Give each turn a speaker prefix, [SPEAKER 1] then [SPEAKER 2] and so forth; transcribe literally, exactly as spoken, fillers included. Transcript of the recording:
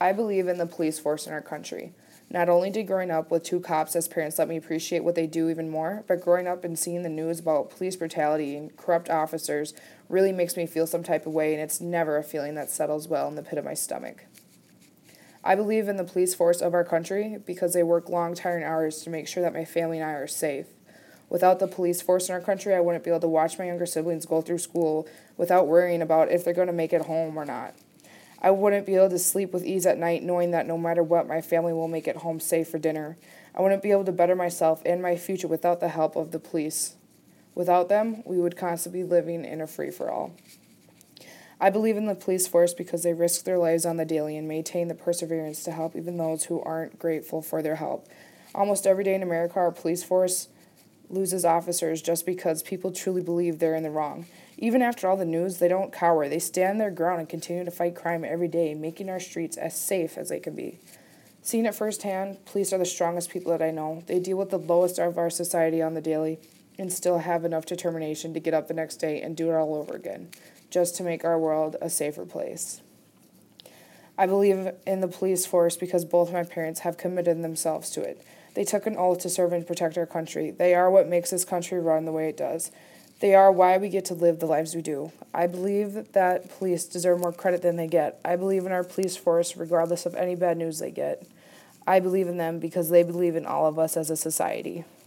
[SPEAKER 1] I believe in the police force in our country. Not only did growing up with two cops as parents let me appreciate what they do even more, but growing up and seeing the news about police brutality and corrupt officers really makes me feel some type of way, and it's never a feeling that settles well in the pit of my stomach. I believe in the police force of our country because they work long, tiring hours to make sure that my family and I are safe. Without the police force in our country, I wouldn't be able to watch my younger siblings go through school without worrying about if they're going to make it home or not. I wouldn't be able to sleep with ease at night knowing that no matter what, my family will make it home safe for dinner. I wouldn't be able to better myself and my future without the help of the police. Without them, we would constantly be living in a free-for-all. I believe in the police force because they risk their lives on the daily and maintain the perseverance to help even those who aren't grateful for their help. Almost every day in America, our police force loses officers just because people truly believe they're in the wrong. Even after all the news, they don't cower. They stand their ground and continue to fight crime every day, making our streets as safe as they can be. Seeing it firsthand, police are the strongest people that I know. They deal with the lowest of our society on the daily and still have enough determination to get up the next day and do it all over again, just to make our world a safer place. I believe in the police force because both my parents have committed themselves to it. They took an oath to serve and protect our country. They are what makes this country run the way it does. They are why we get to live the lives we do. I believe that police deserve more credit than they get. I believe in our police force regardless of any bad news they get. I believe in them because they believe in all of us as a society.